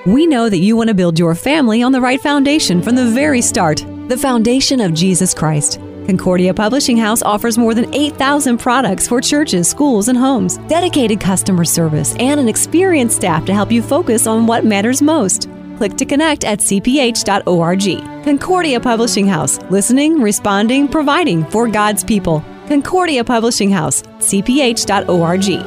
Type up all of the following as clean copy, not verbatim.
We know that you want to build your family on the right foundation from the very start, the foundation of Jesus Christ. Concordia Publishing House offers more than 8,000 products for churches, schools, and homes, dedicated customer service, and an experienced staff to help you focus on what matters most. Click to connect at cph.org. Concordia Publishing House, listening, responding, providing for God's people. Concordia Publishing House, cph.org.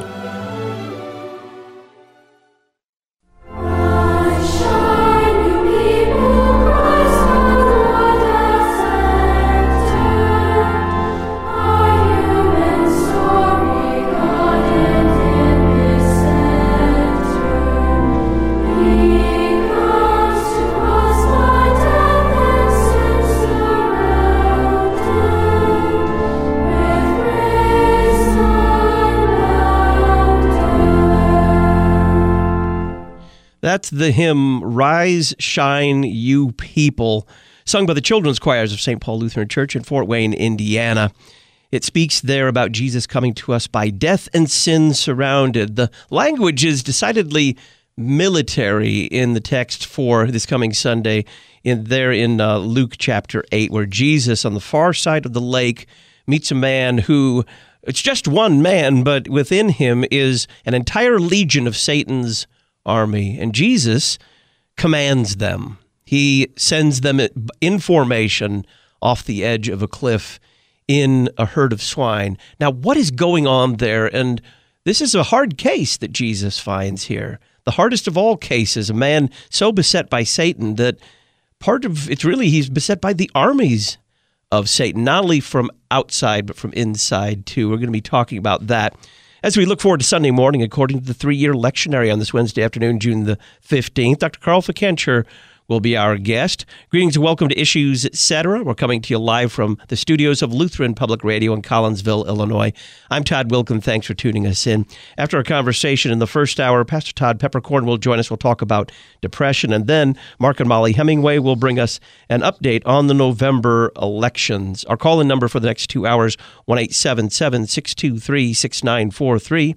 That's the hymn, Rise, Shine, You People, sung by the children's choirs of St. Paul Lutheran Church in Fort Wayne, Indiana. It speaks there about Jesus coming to us by death and sin surrounded. The language is decidedly military in the text for this coming Sunday in Luke chapter 8, where Jesus on the far side of the lake meets a man who, it's just one man, but within him is an entire legion of Satan's army, and Jesus commands them. He sends them in formation off the edge of a cliff in a herd of swine. Now, what is going on there? And this is a hard case that Jesus finds here. The hardest of all cases, a man so beset by Satan that he's beset by the armies of Satan, not only from outside, but from inside too. We're going to be talking about that as we look forward to Sunday morning, according to the 3-year lectionary on this Wednesday afternoon, June the 15th. Dr. Carl Fikencher will be our guest. Greetings and welcome to Issues, Etc. We're coming to you live from the studios of Lutheran Public Radio in Collinsville, Illinois. I'm Todd Wilken. Thanks for tuning us in. After our conversation in the first hour, Pastor Todd Peppercorn will join us. We'll talk about depression. And then Mark and Molly Hemingway will bring us an update on the November elections. Our call-in number for the next 2 hours, 1-877-623-6943,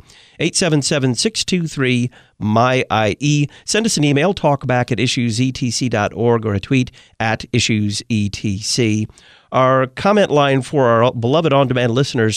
877-623-MY-IE. Send us an email, talkback at issuesetc.org, or a tweet at issuesetc. Our comment line for our beloved on-demand listeners,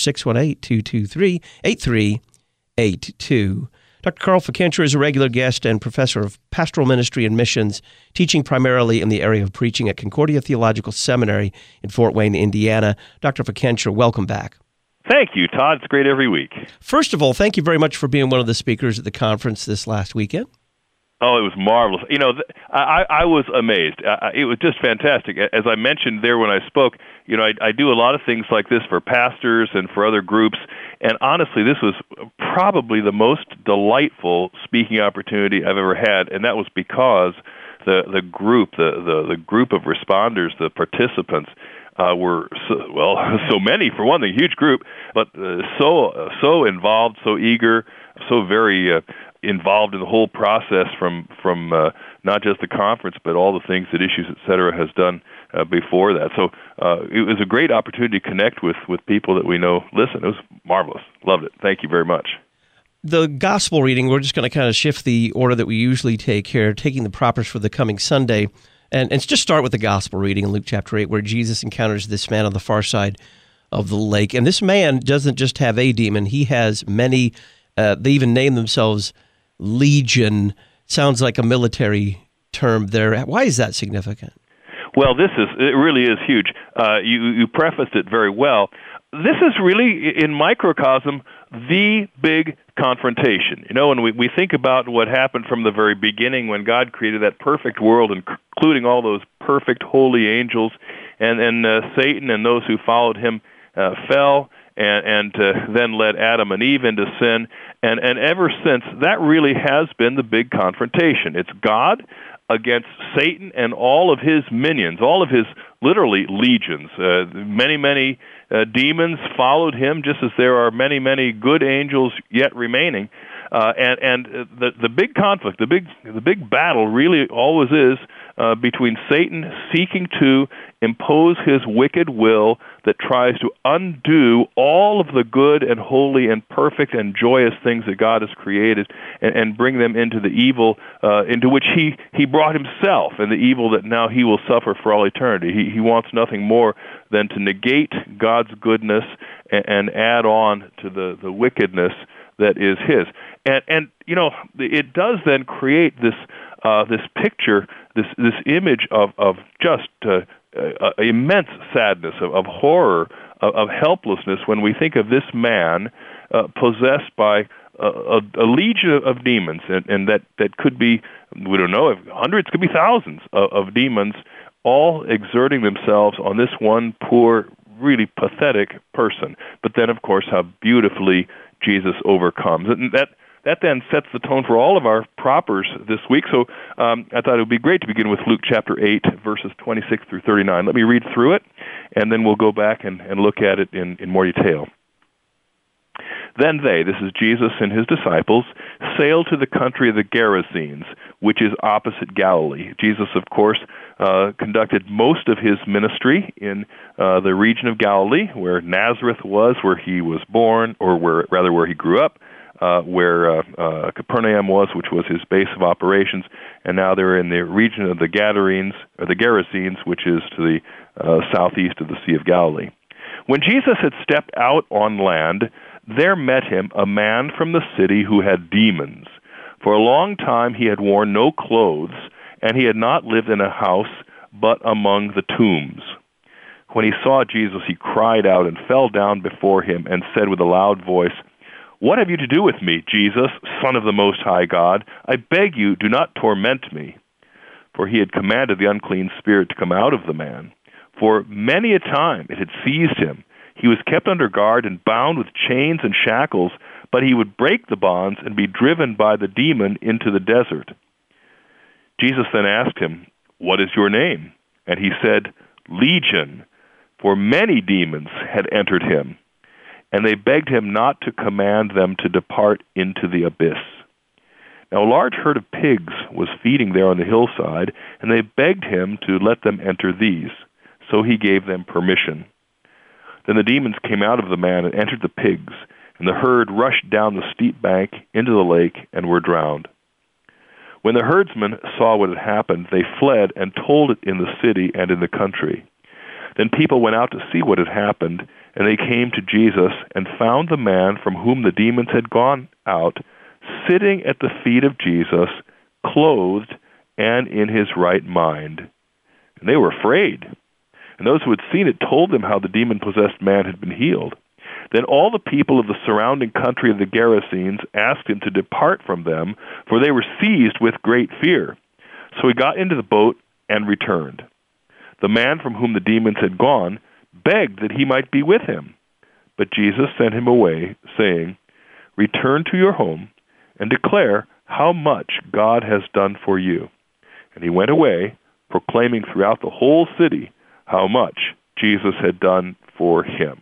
618-223-8382. Dr. Carl Fikencher is a regular guest and professor of pastoral ministry and missions, teaching primarily in the area of preaching at Concordia Theological Seminary in Fort Wayne, Indiana. Dr. Fikencher, welcome back. Thank you, Todd. It's great every week. First of all, thank you very much for being one of the speakers at the conference this last weekend. Oh, it was marvelous. You know, I was amazed. It was just fantastic. As I mentioned there when I spoke, you know, I do a lot of things like this for pastors and for other groups, and honestly, this was probably the most delightful speaking opportunity I've ever had, and that was because the group of responders, the participants, were so many, for one thing, huge group, but so involved, so eager, so very involved in the whole process from not just the conference, but all the things that Issues, Etc. has done before that. So it was a great opportunity to connect with people that we know. Listen, it was marvelous. Loved it. Thank you very much. The gospel reading, we're just going to kind of shift the order that we usually take here, taking the propers for the coming Sunday. And just start with the gospel reading in Luke chapter 8, where Jesus encounters this man on the far side of the lake. And this man doesn't just have a demon. He has many, they even name themselves Legion. Sounds like a military term there. Why is that significant? Well, it really is huge. You prefaced it very well. This is really, in microcosm, the big confrontation. You know, when we think about what happened from the very beginning when God created that perfect world, including all those perfect holy angels, and Satan and those who followed him fell, and then led Adam and Eve into sin. And ever since, that really has been the big confrontation. It's God against Satan and all of his minions, all of his, literally, legions. Many demons followed him, just as there are many good angels yet remaining. And the big conflict, the big battle really always is between Satan seeking to impose his wicked will that tries to undo all of the good and holy and perfect and joyous things that God has created and bring them into the evil into which he brought himself, and the evil that now he will suffer for all eternity. He wants nothing more than to negate God's goodness and add on to the wickedness that is his. And you know, it does then create this picture, this image of just immense sadness, of horror, of helplessness when we think of this man possessed by a legion of demons, and that could be, we don't know, if hundreds, could be thousands of demons, all exerting themselves on this one poor, really pathetic person. But then, of course, how beautifully Jesus overcomes. And that then sets the tone for all of our propers this week. So I thought it would be great to begin with Luke chapter 8, verses 26 through 39. Let me read through it, and then we'll go back and look at it in more detail. Then they, this is Jesus and his disciples, sailed to the country of the Gerasenes, which is opposite Galilee. Jesus, of course, conducted most of his ministry in the region of Galilee, where Nazareth was, where he was born, or where he grew up, where Capernaum was, which was his base of operations, and now they're in the region of the Gerasenes, which is to the southeast of the Sea of Galilee. When Jesus had stepped out on land, there met him a man from the city who had demons. For a long time he had worn no clothes, and he had not lived in a house, but among the tombs. When he saw Jesus, he cried out and fell down before him and said with a loud voice, "What have you to do with me, Jesus, Son of the Most High God? I beg you, do not torment me." For he had commanded the unclean spirit to come out of the man. For many a time it had seized him. He was kept under guard and bound with chains and shackles, but he would break the bonds and be driven by the demon into the desert. Jesus then asked him, "What is your name?" And he said, "Legion," for many demons had entered him. And they begged him not to command them to depart into the abyss. Now a large herd of pigs was feeding there on the hillside, and they begged him to let them enter these. So he gave them permission. Then the demons came out of the man and entered the pigs, and the herd rushed down the steep bank into the lake and were drowned. When the herdsmen saw what had happened, they fled and told it in the city and in the country. Then people went out to see what had happened, and they came to Jesus and found the man from whom the demons had gone out, sitting at the feet of Jesus, clothed and in his right mind. And they were afraid. And those who had seen it told them how the demon-possessed man had been healed. Then all the people of the surrounding country of the Gerasenes asked him to depart from them, for they were seized with great fear. So he got into the boat and returned. The man from whom the demons had gone begged that he might be with him. But Jesus sent him away, saying, "Return to your home and declare how much God has done for you." And he went away, proclaiming throughout the whole city how much Jesus had done for him.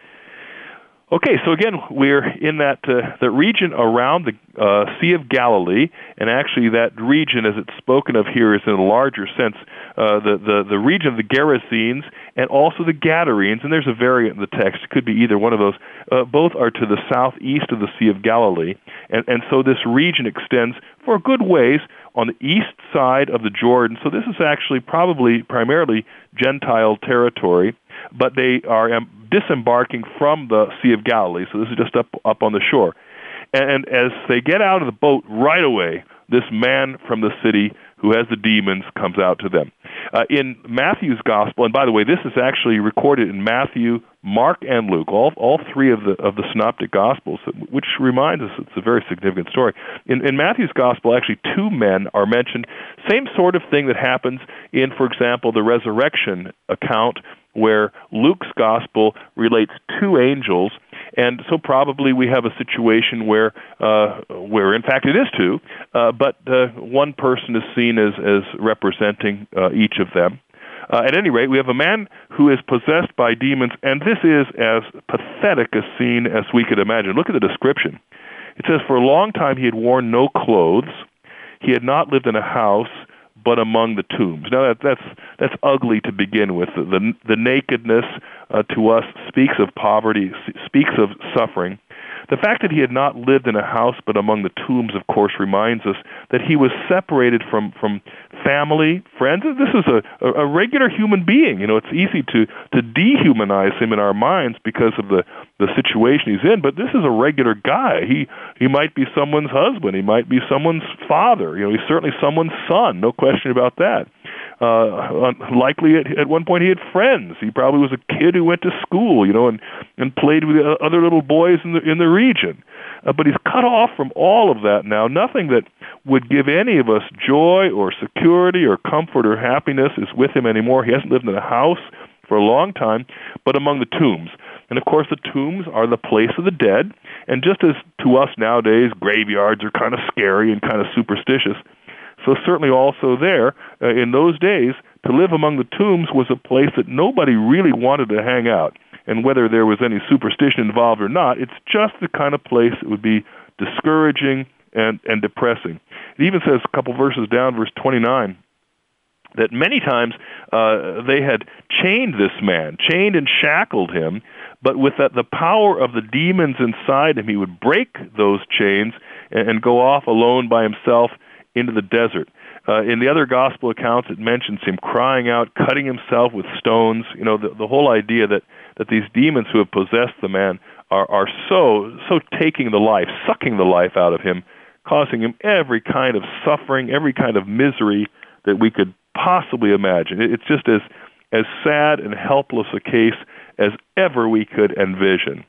Okay, so again, we're in that region around the Sea of Galilee, and actually that region, as it's spoken of here, is in a larger sense the region of the Gerasenes and also the Gadarenes, and there's a variant in the text. It could be either one of those. Both are to the southeast of the Sea of Galilee, and so this region extends for a good ways on the east side of the Jordan. So this is actually probably primarily Gentile territory, but they are disembarking from the Sea of Galilee. So this is just up on the shore. And as they get out of the boat right away, this man from the city who has the demons comes out to them. In Matthew's gospel, and by the way, this is actually recorded in Matthew, Mark, and Luke, all three of the synoptic gospels, which reminds us it's a very significant story. In Matthew's gospel, actually two men are mentioned. Same sort of thing that happens in, for example, the resurrection account, where Luke's gospel relates two angels, and so probably we have a situation where in fact it is two, but one person is seen as representing each of them. At any rate, we have a man who is possessed by demons, and this is as pathetic a scene as we could imagine. Look at the description. It says, for a long time he had worn no clothes. He had not lived in a house, but among the tombs. Now that's ugly to begin with. The nakedness to us speaks of poverty, speaks of suffering. The fact that he had not lived in a house but among the tombs, of course, reminds us that he was separated from family, friends. This is a regular human being. It's easy to dehumanize him in our minds because of the situation he's in, but this is a regular guy. He might be someone's husband. He might be someone's father. He's certainly someone's son, no question about that. Likely at one point he had friends. He probably was a kid who went to school, and played with other little boys in the region. But he's cut off from all of that now. Nothing that would give any of us joy or security or comfort or happiness is with him anymore. He hasn't lived in a house for a long time, but among the tombs. And of course the tombs are the place of the dead. And just as to us nowadays, graveyards are kind of scary and kind of superstitious, so certainly also there, in those days, to live among the tombs was a place that nobody really wanted to hang out. And whether there was any superstition involved or not, it's just the kind of place that would be discouraging and depressing. It even says a couple verses down, verse 29, that many times they had chained this man, chained and shackled him, but with the power of the demons inside him, he would break those chains and go off alone by himself into the desert. In the other gospel accounts, it mentions him crying out, cutting himself with stones. The whole idea that these demons who have possessed the man are so taking the life, sucking the life out of him, causing him every kind of suffering, every kind of misery that we could possibly imagine. It's just as sad and helpless a case as ever we could envision.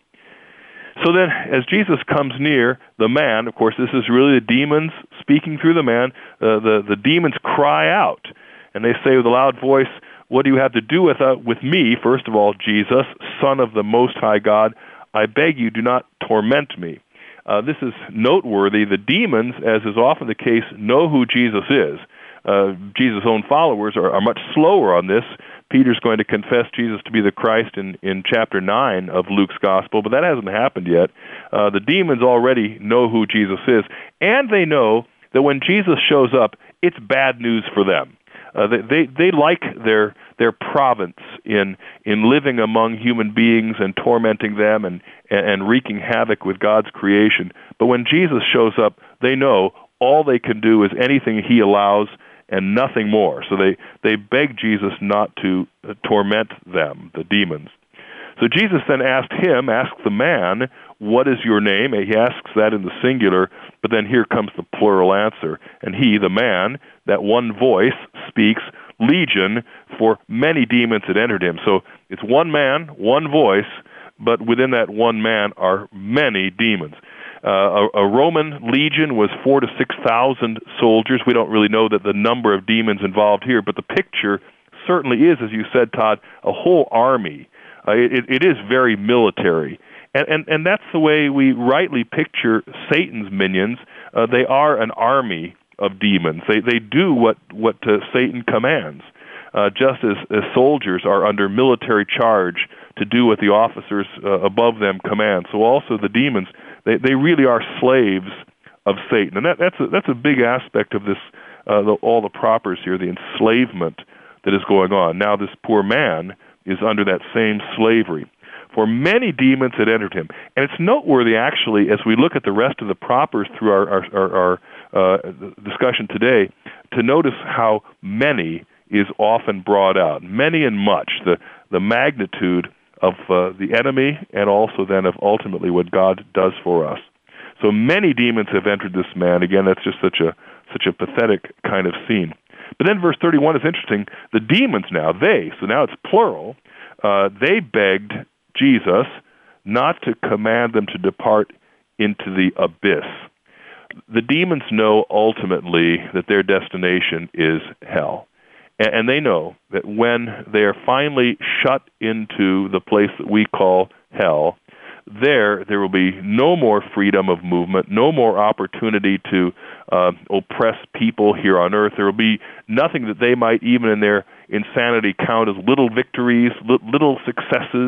So then, as Jesus comes near the man, of course, this is really the demons speaking through the man. The demons cry out, and they say with a loud voice, "What do you have to do with me, first of all, Jesus, Son of the Most High God? I beg you, do not torment me." This is noteworthy. The demons, as is often the case, know who Jesus is. Jesus' own followers are much slower on this. Peter's going to confess Jesus to be the Christ in chapter 9 of Luke's Gospel, but that hasn't happened yet. The demons already know who Jesus is, and they know that when Jesus shows up, it's bad news for them. They like their province in living among human beings and tormenting them and wreaking havoc with God's creation. But when Jesus shows up, they know all they can do is anything he allows and nothing more. So they beg Jesus not to torment them, the demons. So Jesus then asked the man, "What is your name?" He asks that in the singular, but then here comes the plural answer. And he, the man, that one voice speaks, "Legion," for many demons had entered him. So it's one man, one voice, but within that one man are many demons. A Roman legion was 4,000 to 6,000 soldiers. We don't really know that the number of demons involved here, but the picture certainly is, as you said, Todd, a whole army. It is very military. And that's the way we rightly picture Satan's minions. They are an army of demons. They do what Satan commands, just as soldiers are under military charge to do what the officers above them command. So also the demons, they really are slaves of Satan. And that's a big aspect of this, all the propers here, the enslavement that is going on. Now this poor man is under that same slavery. For many demons had entered him. And it's noteworthy, actually, as we look at the rest of the propers through our discussion today, to notice how many is often brought out. Many and much, the magnitude of the enemy, and also then of ultimately what God does for us. So many demons have entered this man. Again, that's just such a pathetic kind of scene. But then verse 31 is interesting. The demons now, so now it's plural, they begged Jesus not to command them to depart into the abyss. The demons know ultimately that their destination is hell. And they know that when they are finally shut into the place that we call hell, there will be no more freedom of movement, no more opportunity to oppress people here on earth. There will be nothing that they might, even in their insanity, count as little victories, little successes.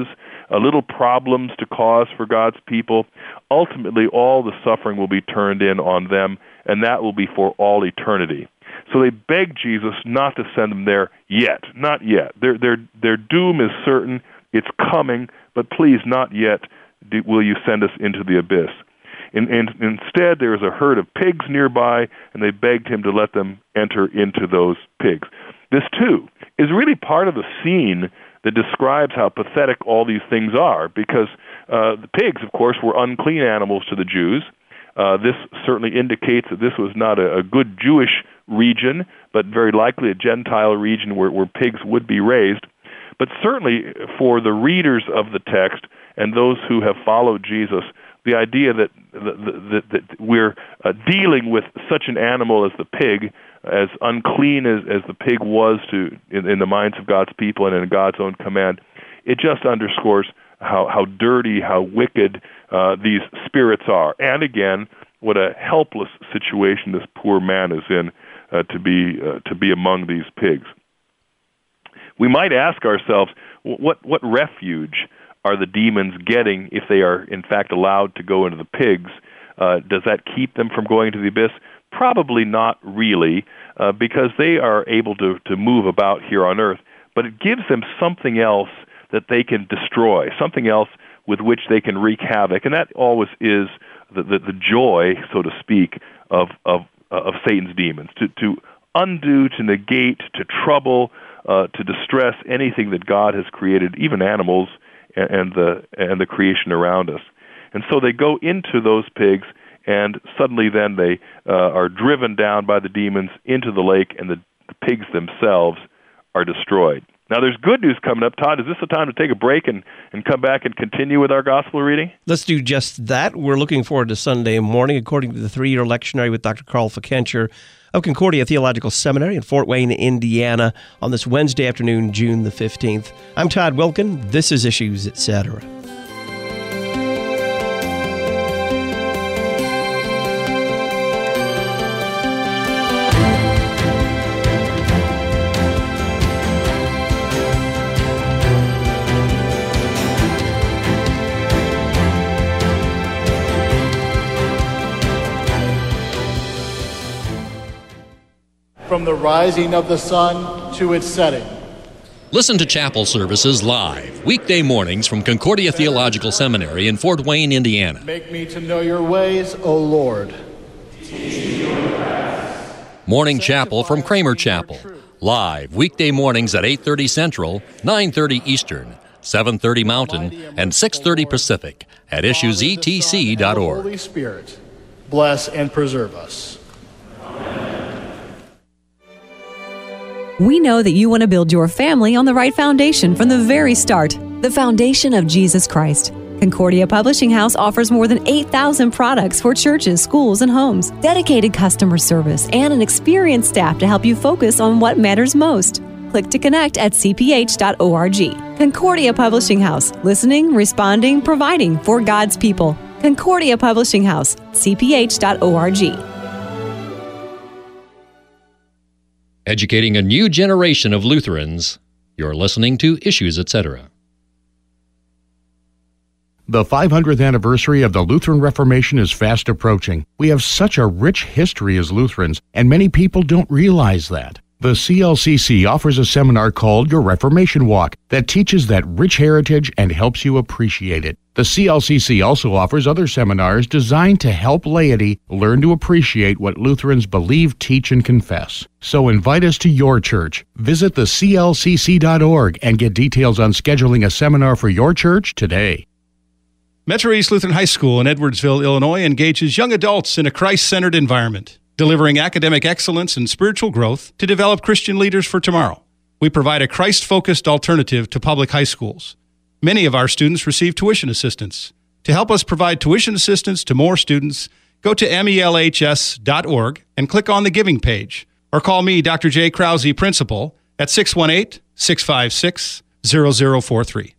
little problems to cause for God's people, ultimately all the suffering will be turned in on them, and that will be for all eternity. So they beg Jesus not to send them there yet, not yet. Their doom is certain, it's coming, but please, not yet will you send us into the abyss. Instead, there is a herd of pigs nearby, and they begged him to let them enter into those pigs. This, too, is really part of the scene that describes how pathetic all these things are, because the pigs, of course, were unclean animals to the Jews. This certainly indicates that this was not a good Jewish region, but very likely a Gentile region where pigs would be raised. But certainly for the readers of the text and those who have followed Jesus, the idea that we're dealing with such an animal as the pig, as unclean as the pig was in the minds of God's people and in God's own command, it just underscores how dirty, how wicked these spirits are. And again, what a helpless situation this poor man is in to be among these pigs. We might ask ourselves, what refuge are the demons getting if they are in fact allowed to go into the pigs? Does that keep them from going to the abyss? Probably not really, because they are able to move about here on earth, but it gives them something else that they can destroy, something else with which they can wreak havoc, and that always is the joy, so to speak, of Satan's demons, to undo, to negate, to trouble, to distress anything that God has created, even animals and the creation around us. And so they go into those pigs, and suddenly then they are driven down by the demons into the lake, and the pigs themselves are destroyed. Now, there's good news coming up. Todd, is this the time to take a break and come back and continue with our gospel reading? Let's do just that. We're looking forward to Sunday morning, according to the 3-year lectionary with Dr. Carl Fikencher of Concordia Theological Seminary in Fort Wayne, Indiana, on this Wednesday afternoon, June the 15th. I'm Todd Wilkin. This is Issues, Etc. From the rising of the sun to its setting. Listen to chapel services live, weekday mornings from Concordia Theological Seminary in Fort Wayne, Indiana. Make me to know your ways, O Lord. Morning chapel from Kramer Chapel, live weekday mornings at 8:30 Central, 9:30 Eastern, 7:30 Mountain, and 6:30 Pacific at issuesetc.org. Holy Spirit, bless and preserve us. We know that you want to build your family on the right foundation from the very start, the foundation of Jesus Christ. Concordia Publishing House offers more than 8,000 products for churches, schools, and homes, dedicated customer service, and an experienced staff to help you focus on what matters most. Click to connect at cph.org. Concordia Publishing House, listening, responding, providing for God's people. Concordia Publishing House, cph.org. Educating a new generation of Lutherans. You're listening to Issues, Etc. The 500th anniversary of the Lutheran Reformation is fast approaching. We have such a rich history as Lutherans, and many people don't realize that. The CLCC offers a seminar called Your Reformation Walk that teaches that rich heritage and helps you appreciate it. The CLCC also offers other seminars designed to help laity learn to appreciate what Lutherans believe, teach, and confess. So invite us to your church. Visit theclcc.org and get details on scheduling a seminar for your church today. Metro East Lutheran High School in Edwardsville, Illinois engages young adults in a Christ-centered environment, delivering academic excellence and spiritual growth to develop Christian leaders for tomorrow. We provide a Christ-focused alternative to public high schools. Many of our students receive tuition assistance. To help us provide tuition assistance to more students, go to melhs.org and click on the Giving page, or call me, Dr. J. Krause, Principal, at 618-656-0043.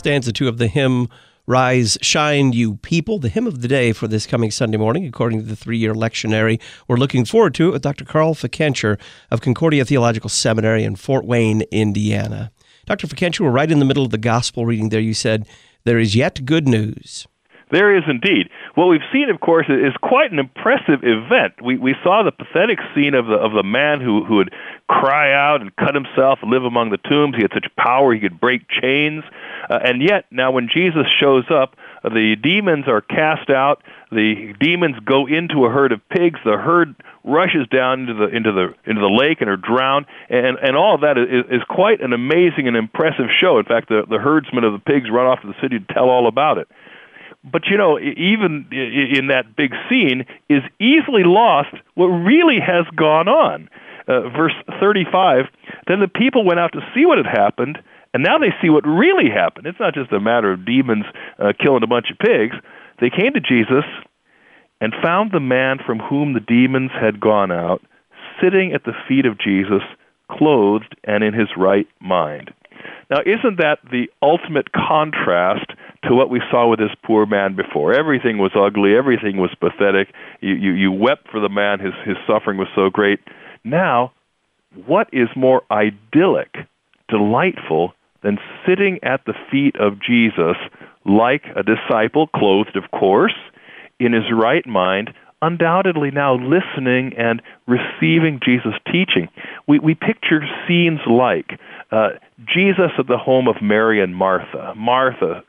stanza 2 of the hymn, Rise, Shine, You People, the hymn of the day for this coming Sunday morning, according to the 3-year lectionary. We're looking forward to it with Dr. Carl Fickenscher of Concordia Theological Seminary in Fort Wayne, Indiana. Dr. Fickenscher, we're right in the middle of the gospel reading there. You said, there is yet good news. There is indeed. What we've seen, of course, is quite an impressive event. We saw the pathetic scene of the man who would cry out and cut himself and live among the tombs. He had such power he could break chains. And yet, now when Jesus shows up, the demons are cast out. The demons go into a herd of pigs. The herd rushes down into the lake and are drowned. And all of that is quite an amazing and impressive show. In fact, the herdsmen of the pigs run off to the city to tell all about it. But, even in that big scene is easily lost what really has gone on. Verse 35, then the people went out to see what had happened, and now they see what really happened. It's not just a matter of demons killing a bunch of pigs. They came to Jesus and found the man from whom the demons had gone out, sitting at the feet of Jesus, clothed and in his right mind. Now, isn't that the ultimate contrast to what we saw with this poor man before? Everything was ugly. Everything was pathetic. You wept for the man. His suffering was so great. Now, what is more idyllic, delightful, than sitting at the feet of Jesus like a disciple, clothed, of course, in his right mind, undoubtedly now listening and receiving Jesus' teaching? We picture scenes like Jesus at the home of Mary and Martha. Martha,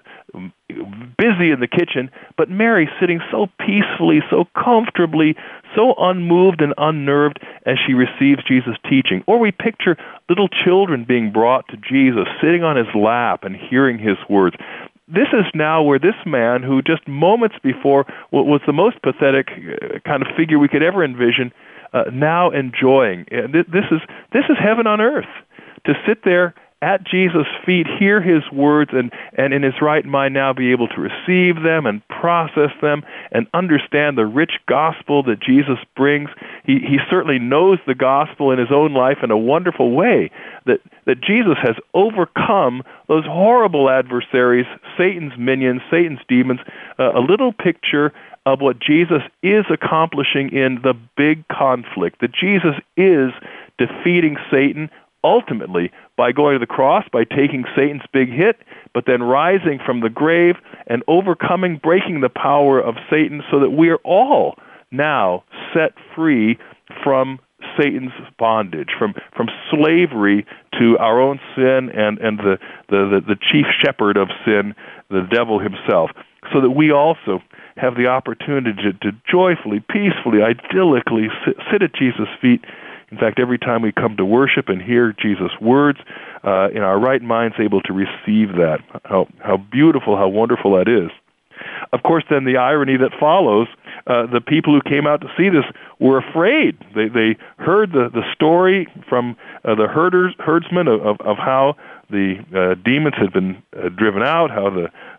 busy in the kitchen, but Mary sitting so peacefully, so comfortably, so unmoved and unnerved as she receives Jesus' teaching. Or we picture little children being brought to Jesus, sitting on his lap and hearing his words. This is now where this man, who just moments before was the most pathetic kind of figure we could ever envision, now enjoying. This is heaven on earth. To sit there at Jesus' feet, hear his words, and in his right mind now be able to receive them and process them and understand the rich gospel that Jesus brings. He certainly knows the gospel in his own life in a wonderful way, that Jesus has overcome those horrible adversaries, Satan's minions, Satan's demons, a little picture of what Jesus is accomplishing in the big conflict, that Jesus is defeating Satan ultimately by going to the cross, by taking Satan's big hit, but then rising from the grave and overcoming, breaking the power of Satan so that we are all now set free from Satan's bondage, from slavery to our own sin and the chief shepherd of sin, the devil himself, so that we also have the opportunity to joyfully, peacefully, idyllically sit at Jesus' feet. In fact, every time we come to worship and hear Jesus' words, in our right minds able to receive that. How beautiful, how wonderful that is. Of course, then the irony that follows, the people who came out to see this were afraid. They heard the story from the herdsmen of how the demons had been driven out, how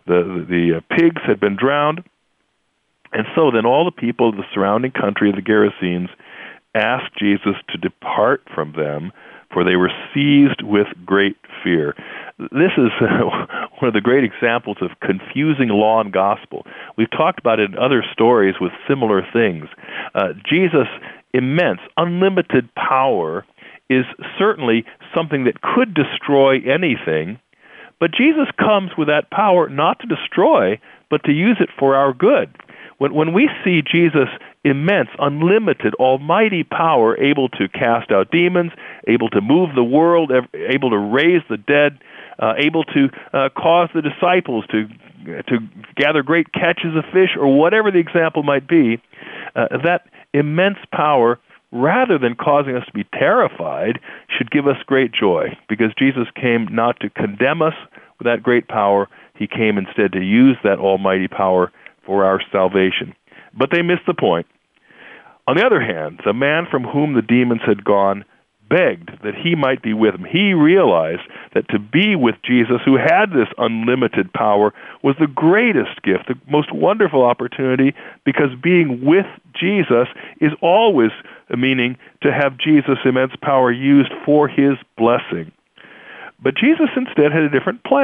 the pigs had been drowned. And so then all the people of the surrounding country of the Gerasenes asked Jesus to depart from them, for they were seized with great fear. This is one of the great examples of confusing law and gospel. We've talked about it in other stories with similar things. Jesus' immense, unlimited power is certainly something that could destroy anything, but Jesus comes with that power not to destroy, but to use it for our good. When we see Jesus' immense, unlimited, almighty power, able to cast out demons, able to move the world, able to raise the dead, able to cause the disciples to gather great catches of fish, or whatever the example might be, that immense power, rather than causing us to be terrified, should give us great joy, because Jesus came not to condemn us with that great power. He came instead to use that almighty power for our salvation. But they missed the point. On the other hand, the man from whom the demons had gone begged that he might be with him. He realized that to be with Jesus, who had this unlimited power, was the greatest gift, the most wonderful opportunity, because being with Jesus is always meaning to have Jesus' immense power used for his blessing. But Jesus instead had a different plan.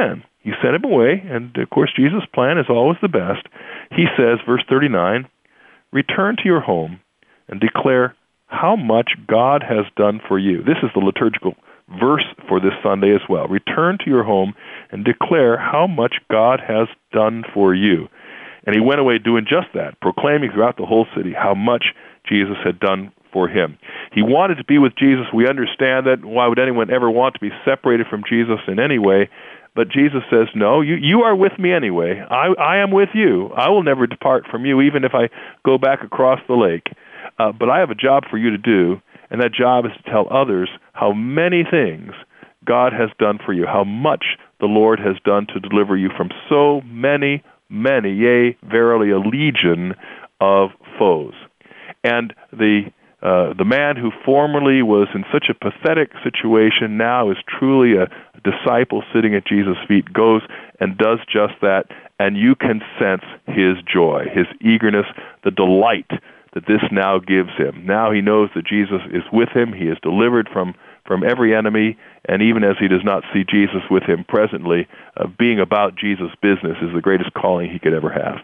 You send him away, and of course Jesus' plan is always the best. He says, verse 39, return to your home and declare how much God has done for you. This is the liturgical verse for this Sunday as well. Return to your home and declare how much God has done for you. And he went away doing just that, proclaiming throughout the whole city how much Jesus had done for him. He wanted to be with Jesus. We understand that. Why would anyone ever want to be separated from Jesus in any way? But Jesus says, no, you are with me anyway. I am with you. I will never depart from you, even if I go back across the lake. But I have a job for you to do, and that job is to tell others how many things God has done for you, how much the Lord has done to deliver you from so many, yea, verily a legion of foes. And the man who formerly was in such a pathetic situation now is truly a disciple sitting at Jesus' feet, goes and does just that, and you can sense his joy, his eagerness, the delight that this now gives him. Now he knows that Jesus is with him. He is delivered from every enemy, and even as he does not see Jesus with him presently, being about Jesus' business is the greatest calling he could ever have.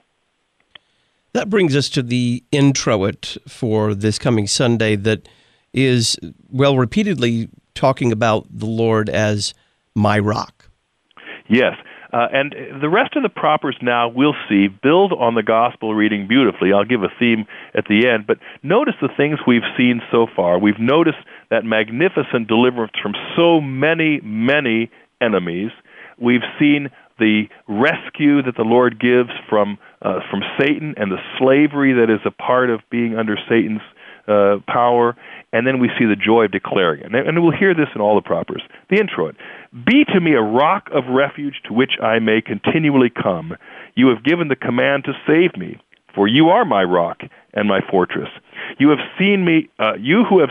That brings us to the introit for this coming Sunday that is, well, repeatedly talking about the Lord as my rock. Yes. And the rest of the propers now, we'll see, build on the gospel reading beautifully. I'll give a theme at the end, but notice the things we've seen so far. We've noticed that magnificent deliverance from so many enemies. We've seen the rescue that the Lord gives from Satan and the slavery that is a part of being under Satan's power, and then we see the joy of declaring it. And we'll hear this in all the propers. The introit. Be to me a rock of refuge to which I may continually come. You have given the command to save me, for you are my rock and my fortress. You have seen me, you who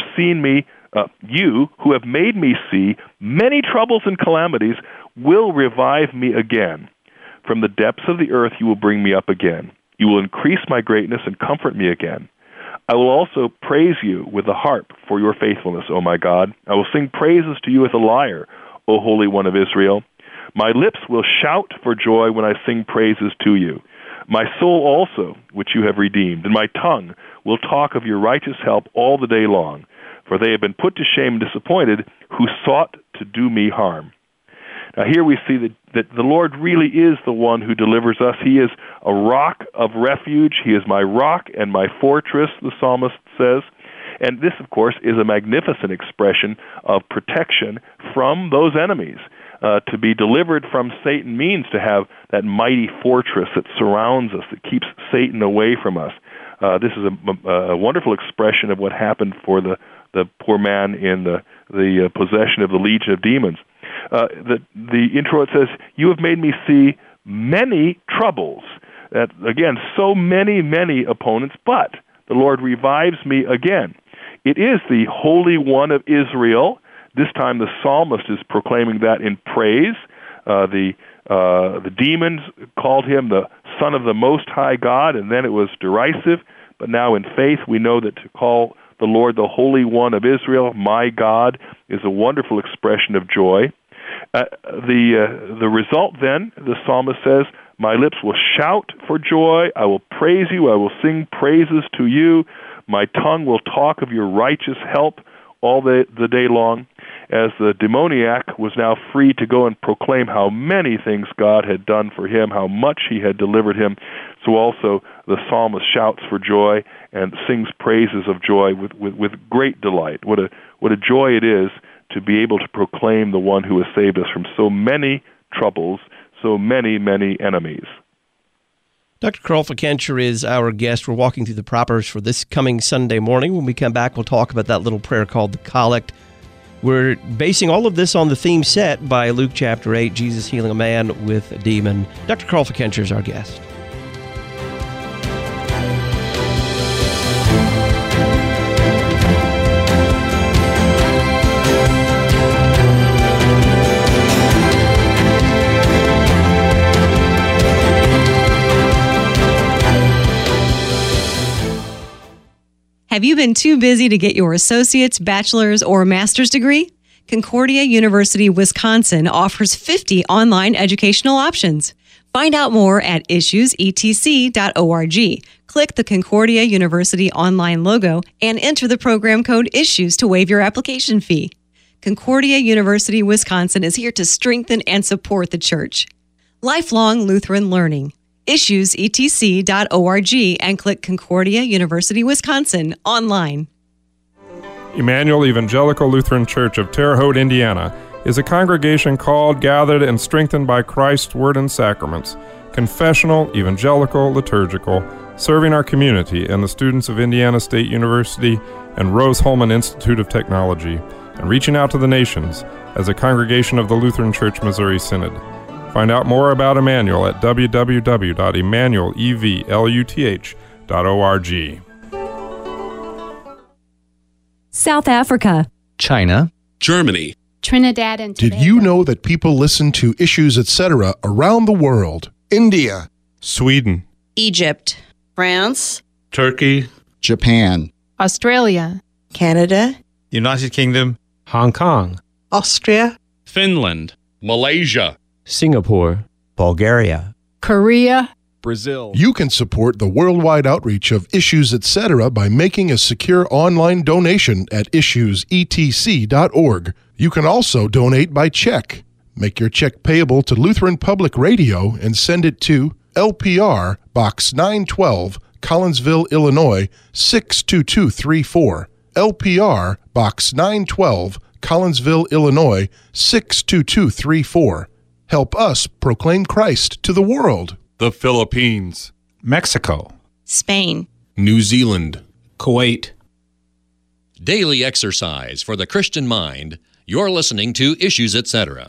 have made me see many troubles and calamities will revive me again. From the depths of the earth you will bring me up again. You will increase my greatness and comfort me again. I will also praise you with the harp for your faithfulness, O my God. I will sing praises to you with a lyre, O Holy One of Israel. My lips will shout for joy when I sing praises to you. My soul also, which you have redeemed, and my tongue will talk of your righteous help all the day long. For they have been put to shame and disappointed who sought to do me harm. Now here we see that the Lord really is the one who delivers us. He is a rock of refuge. He is my rock and my fortress, the psalmist says. And this, of course, is a magnificent expression of protection from those enemies. To be delivered from Satan means to have that mighty fortress that surrounds us, that keeps Satan away from us. This is a wonderful expression of what happened for the poor man in the possession of the legion of demons. The introit says, you have made me see many troubles. Again, so many opponents, but the Lord revives me again. It is the Holy One of Israel. This time the psalmist is proclaiming that in praise. The demons called him the Son of the Most High God, and then it was derisive. But now in faith we know that to call the Lord the Holy One of Israel, my God, is a wonderful expression of joy. The result then, the psalmist says, my lips will shout for joy, I will praise you, I will sing praises to you, my tongue will talk of your righteous help all the day long. As the demoniac was now free to go and proclaim how many things God had done for him, how much he had delivered him, so also the psalmist shouts for joy and sings praises of joy with great delight. What a joy it is to be able to proclaim the one who has saved us from so many troubles, so many enemies. Dr. Carl Fickenscher is our guest. We're walking through the propers for this coming Sunday morning. When we come back, we'll talk about that little prayer called the Collect. We're basing all of this on the theme set by Luke chapter 8, Jesus healing a man with a demon. Dr. Carl Fickenscher is our guest. Have you been too busy to get your associate's, bachelor's, or master's degree? Concordia University, Wisconsin offers 50 online educational options. Find out more at issuesetc.org. Click the Concordia University online logo and enter the program code ISSUES to waive your application fee. Concordia University, Wisconsin is here to strengthen and support the church. Lifelong Lutheran Learning. issuesetc.org and click Concordia University, Wisconsin online. Emmanuel Evangelical Lutheran Church of Terre Haute, Indiana, is a congregation called, gathered, and strengthened by Christ's Word and Sacraments, confessional, evangelical, liturgical, serving our community and the students of Indiana State University and Rose-Hulman Institute of Technology, and reaching out to the nations as a congregation of the Lutheran Church Missouri Synod. Find out more about Emmanuel at www.emmanuelluth.org. South Africa, China, Germany, Trinidad and Tobago. Did you know that people listen to Issues Etc. around the world? India, Sweden, Egypt, France, Turkey, Japan, Australia, Canada, United Kingdom, Hong Kong, Austria, Finland, Malaysia, Singapore, Bulgaria, Korea, Brazil. You can support the worldwide outreach of Issues Etc. by making a secure online donation at issuesetc.org. You can also donate by check. Make your check payable to Lutheran Public Radio and send it to LPR Box 912, Collinsville, Illinois 62234. LPR Box 912, Collinsville, Illinois 62234. Help us proclaim Christ to the world. the Philippines, Mexico, Spain, New Zealand, Kuwait. Daily exercise for the Christian mind. You're listening to Issues Etc.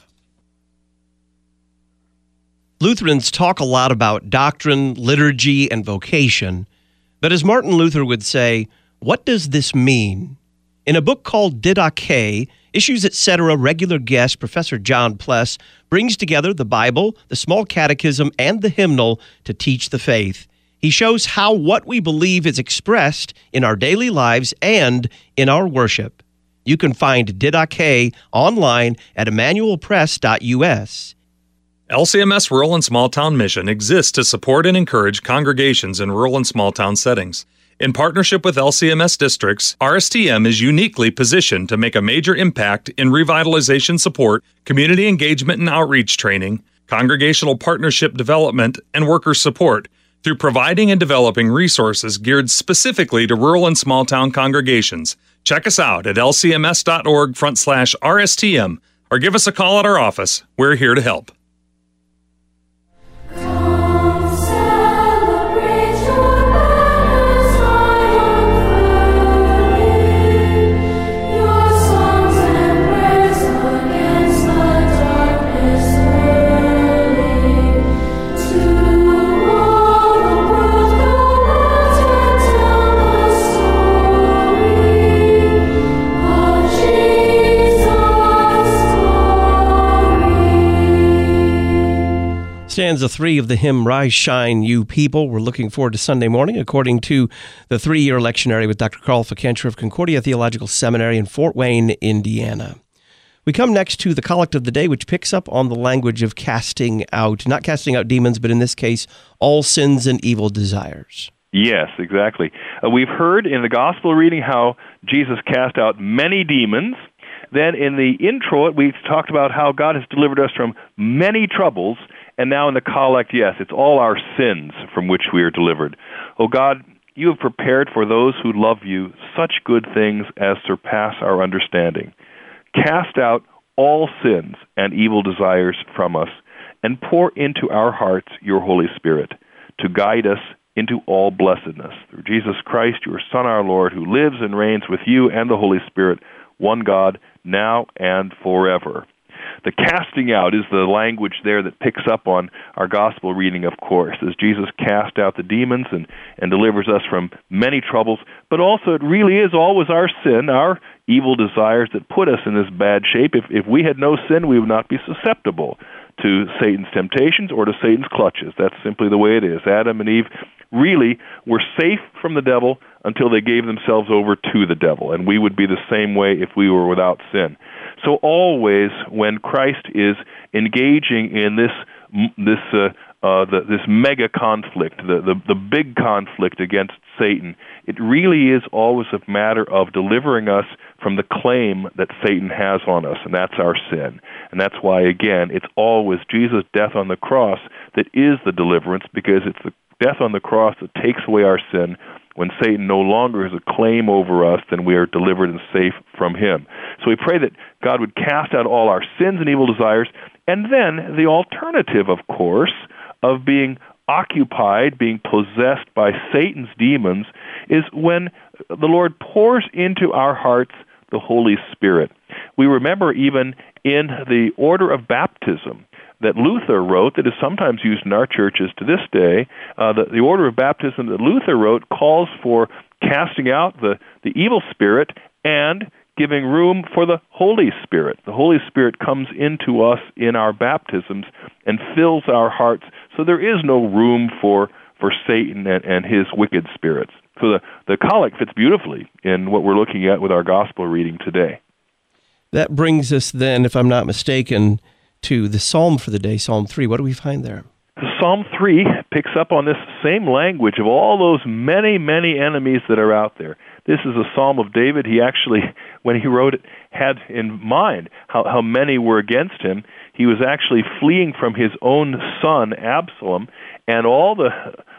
Lutherans talk a lot about doctrine, liturgy, and vocation, but as Martin Luther would say, what does this mean? In a book called Didache, Issues Etc. regular guest Professor John Pless brings together the Bible, the Small Catechism, and the hymnal to teach the faith. He shows how what we believe is expressed in our daily lives and in our worship. You can find Didache online at emmanuelpress.us. LCMS Rural and Small Town Mission exists to support and encourage congregations in rural and small town settings. In partnership with LCMS districts, RSTM is uniquely positioned to make a major impact in revitalization support, community engagement and outreach training, congregational partnership development, and worker support through providing and developing resources geared specifically to rural and small town congregations. Check us out at lcms.org/RSTM or give us a call at our office. We're here to help. Stanza 3 of the hymn, Rise, Shine, You People. We're looking forward to Sunday morning, according to the 3-year lectionary with Dr. Carl Fikentra of Concordia Theological Seminary in Fort Wayne, Indiana. We come next to the Collect of the Day, which picks up on the language of casting out, not casting out demons, but in this case, all sins and evil desires. Yes, exactly. We've heard in the Gospel reading how Jesus cast out many demons. Then in the intro, we talked about how God has delivered us from many troubles. And now in the collect, yes, it's all our sins from which we are delivered. Oh God, you have prepared for those who love you such good things as surpass our understanding. Cast out all sins and evil desires from us, and pour into our hearts your Holy Spirit to guide us into all blessedness. Through Jesus Christ, your Son, our Lord, who lives and reigns with you and the Holy Spirit, one God, now and forever. The casting out is the language there that picks up on our gospel reading, of course, as Jesus cast out the demons and delivers us from many troubles. But also it really is always our sin, our evil desires that put us in this bad shape. If we had no sin, we would not be susceptible to Satan's temptations or to Satan's clutches. That's simply the way it is. Adam and Eve really were safe from the devil until they gave themselves over to the devil, and we would be the same way if we were without sin. So always when Christ is engaging in this mega conflict, the big conflict against Satan, it really is always a matter of delivering us from the claim that Satan has on us, and that's our sin. And that's why, again, it's always Jesus' death on the cross that is the deliverance, because it's the death on the cross that takes away our sin. When Satan no longer has a claim over us, then we are delivered and safe from him. So we pray that God would cast out all our sins and evil desires, and then the alternative, of course, of being occupied, being possessed by Satan's demons, is when the Lord pours into our hearts the Holy Spirit. We remember even in the order of baptism that Luther wrote, that is sometimes used in our churches to this day, the order of baptism that Luther wrote calls for casting out the evil spirit and giving room for the Holy Spirit. The Holy Spirit comes into us in our baptisms and fills our hearts, so there is no room for Satan and his wicked spirits. So the collect fits beautifully in what we're looking at with our gospel reading today. That brings us then, if I'm not mistaken, to the psalm for the day, Psalm 3. What do we find there? Psalm 3 picks up on this same language of all those many, many enemies that are out there. This is a psalm of David. He actually, when he wrote it, had in mind how many were against him. He was actually fleeing from his own son, Absalom, and all the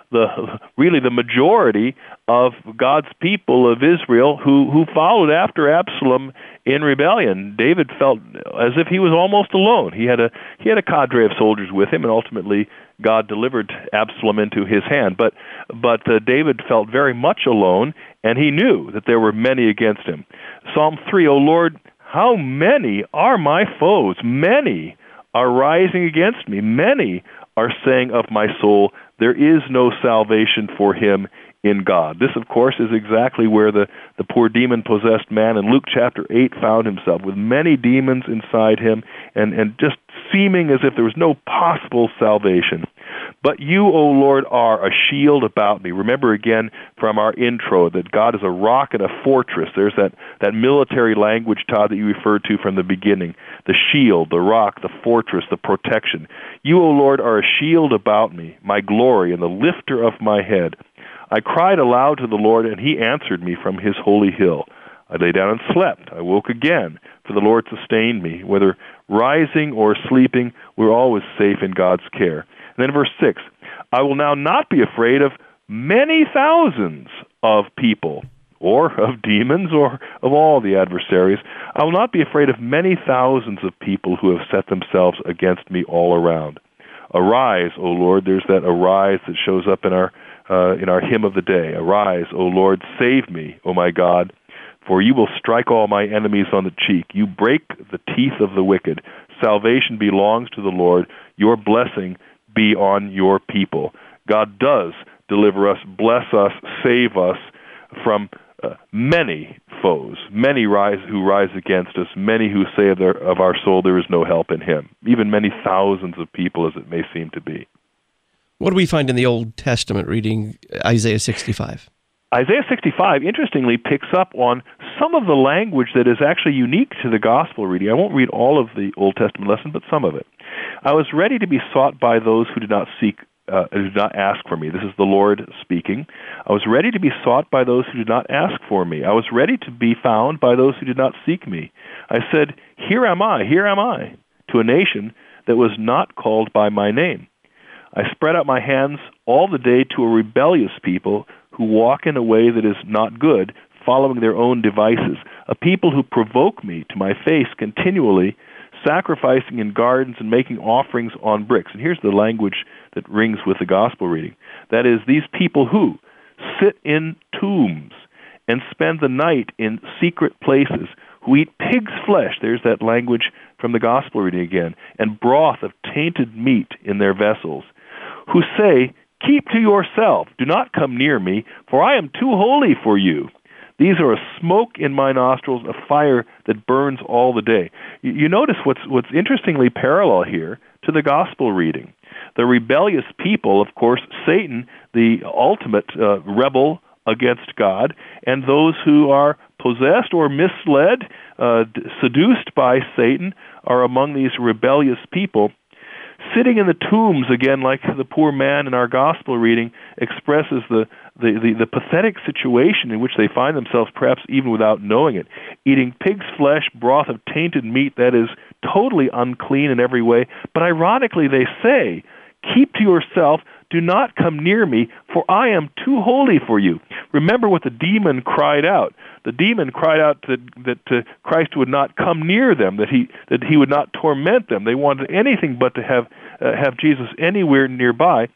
majority of God's people of Israel who followed after Absalom in rebellion. David felt as if he was almost alone. He had a cadre of soldiers with him, and ultimately God delivered Absalom into his hand. But David felt very much alone, and he knew that there were many against him. Psalm 3, O Lord, how many are my foes? Many are rising against me. Many are saying of my soul, there is no salvation for him in God. This, of course, is exactly where the poor demon-possessed man in Luke chapter 8 found himself, with many demons inside him and just seeming as if there was no possible salvation. But you, O Lord, are a shield about me. Remember again from our intro that God is a rock and a fortress. There's that military language, Todd, that you referred to from the beginning. The shield, the rock, the fortress, the protection. You, O Lord, are a shield about me, my glory and the lifter of my head. I cried aloud to the Lord, and he answered me from his holy hill. I lay down and slept. I woke again, for the Lord sustained me. Whether rising or sleeping, we're always safe in God's care. And then verse 6, I will now not be afraid of many thousands of people, or of demons, or of all the adversaries. I will not be afraid of many thousands of people who have set themselves against me all around. Arise, O Lord. There's that arise that shows up in our hymn of the day. Arise, O Lord, save me, O my God, for you will strike all my enemies on the cheek. You break the teeth of the wicked. Salvation belongs to the Lord. Your blessing be on your people. God does deliver us, bless us, save us from many foes, many who rise against us, many who say of our soul there is no help in him, even many thousands of people as it may seem to be. What do we find in the Old Testament reading Isaiah 65? Isaiah 65, interestingly, picks up on some of the language that is actually unique to the gospel reading. I won't read all of the Old Testament lesson, but some of it. I was ready to be sought by those who did not seek, who did not ask for me. This is the Lord speaking. I was ready to be sought by those who did not ask for me. I was ready to be found by those who did not seek me. I said, here am I, to a nation that was not called by my name. I spread out my hands all the day to a rebellious people who walk in a way that is not good, following their own devices, a people who provoke me to my face continually, sacrificing in gardens and making offerings on bricks. And here's the language that rings with the gospel reading. That is, these people who sit in tombs and spend the night in secret places, who eat pig's flesh, there's that language from the gospel reading again, and broth of tainted meat in their vessels, who say, keep to yourself, do not come near me, for I am too holy for you. These are a smoke in my nostrils, a fire that burns all the day. You notice what's interestingly parallel here to the gospel reading. The rebellious people, of course, Satan, the ultimate rebel against God, and those who are possessed or misled, seduced by Satan, are among these rebellious people. Sitting in the tombs, again, like the poor man in our gospel reading, expresses the pathetic situation in which they find themselves, perhaps even without knowing it, eating pig's flesh, broth of tainted meat that is totally unclean in every way. But ironically, they say, "Keep to yourself, do not come near me, for I am too holy for you." Remember what the demon cried out. The demon cried out that Christ would not come near them, that he would not torment them. They wanted anything but to have Jesus anywhere nearby.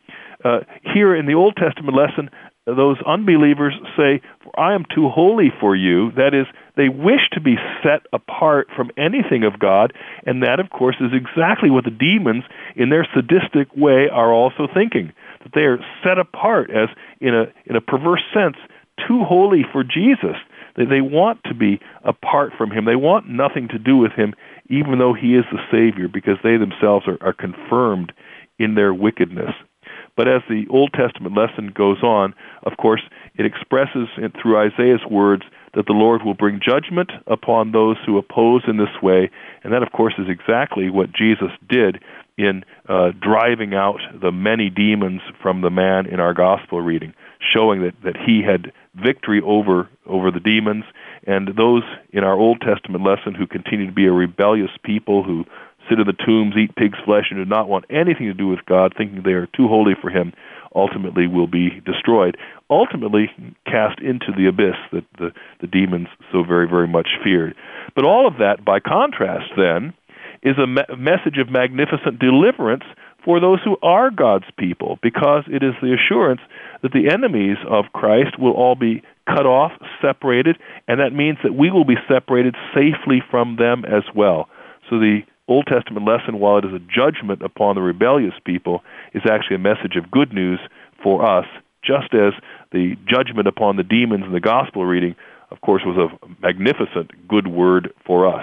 Here in the Old Testament lesson, those unbelievers say, "For I am too holy for you." That is, they wish to be set apart from anything of God, and that, of course, is exactly what the demons, in their sadistic way, are also thinking, that they are set apart as, in a perverse sense, too holy for Jesus. They want to be apart from him. They want nothing to do with him, even though he is the Savior, because they themselves are confirmed in their wickedness. But as the Old Testament lesson goes on, of course, it expresses through Isaiah's words that the Lord will bring judgment upon those who oppose in this way, and that, of course, is exactly what Jesus did in driving out the many demons from the man in our gospel reading, showing that he had victory over the demons, and those in our Old Testament lesson who continue to be a rebellious people who sit in the tombs, eat pig's flesh, and do not want anything to do with God, thinking they are too holy for him, ultimately will be destroyed, ultimately cast into the abyss that the demons so very, very much feared. But all of that, by contrast, then, is a message of magnificent deliverance for those who are God's people, because it is the assurance that the enemies of Christ will all be cut off, separated, and that means that we will be separated safely from them as well. So the Old Testament lesson, while it is a judgment upon the rebellious people, is actually a message of good news for us, just as the judgment upon the demons in the gospel reading, of course, was a magnificent good word for us.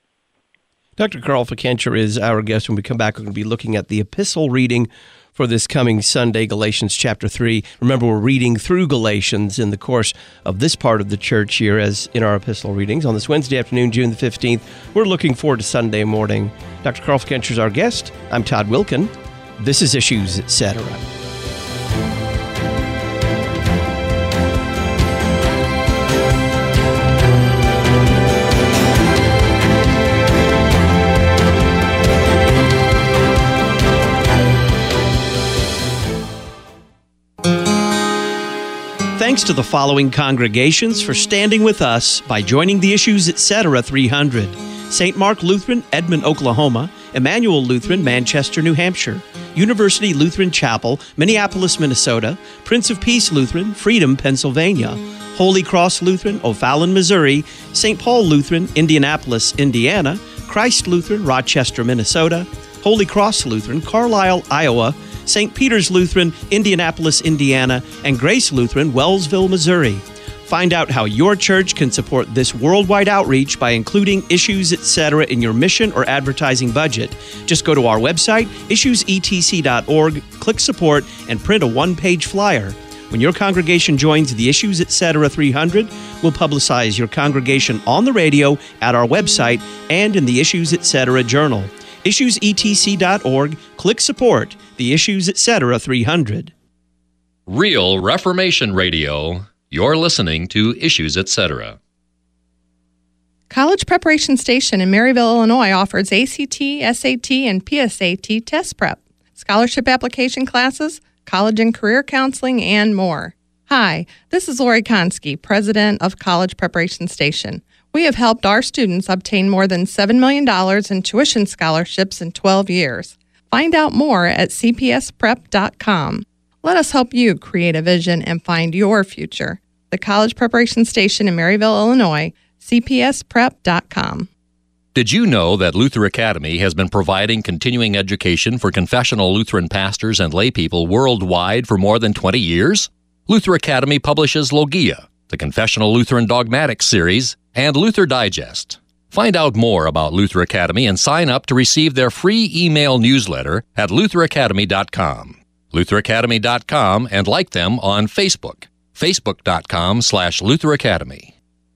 Dr. Carl Fickenscher is our guest. When we come back, we're going to be looking at the epistle reading for this coming Sunday, Galatians chapter 3. Remember, we're reading through Galatians in the course of this part of the church year as in our epistle readings. On this Wednesday afternoon, June the 15th, we're looking forward to Sunday morning. Dr. Carl Fickenscher is our guest. I'm Todd Wilkin. This is Issues, Etc. Thanks to the following congregations for standing with us by joining the Issues Etc. 300. St. Mark Lutheran, Edmond, Oklahoma; Emmanuel Lutheran, Manchester, New Hampshire; University Lutheran Chapel, Minneapolis, Minnesota; Prince of Peace Lutheran, Freedom, Pennsylvania; Holy Cross Lutheran, O'Fallon, Missouri; St. Paul Lutheran, Indianapolis, Indiana; Christ Lutheran, Rochester, Minnesota; Holy Cross Lutheran, Carlisle, Iowa; St. Peter's Lutheran, Indianapolis, Indiana; and Grace Lutheran, Wellsville, Missouri. Find out how your church can support this worldwide outreach by including Issues, Etc. in your mission or advertising budget. Just go to our website, issuesetc.org, click Support, and print a one-page flyer. When your congregation joins the Issues, Etc. 300, we'll publicize your congregation on the radio, at our website, and in the Issues, Etc. journal. issuesetc.org, click Support, the Issues, Etc. 300. Real Reformation Radio. You're listening to Issues, Etc. College Preparation Station in Maryville, Illinois offers ACT, SAT, and PSAT test prep, scholarship application classes, college and career counseling, and more. Hi, this is Lori Konski, president of College Preparation Station. We have helped our students obtain more than $7 million in tuition scholarships in 12 years. Find out more at cpsprep.com. Let us help you create a vision and find your future. The College Preparation Station in Maryville, Illinois, cpsprep.com. Did you know that Luther Academy has been providing continuing education for confessional Lutheran pastors and laypeople worldwide for more than 20 years? Luther Academy publishes Logia, the Confessional Lutheran Dogmatics series, and Luther Digest. Find out more about Luther Academy and sign up to receive their free email newsletter at lutheracademy.com. lutheracademy.com, and like them on Facebook. Facebook.com/Luther Academy.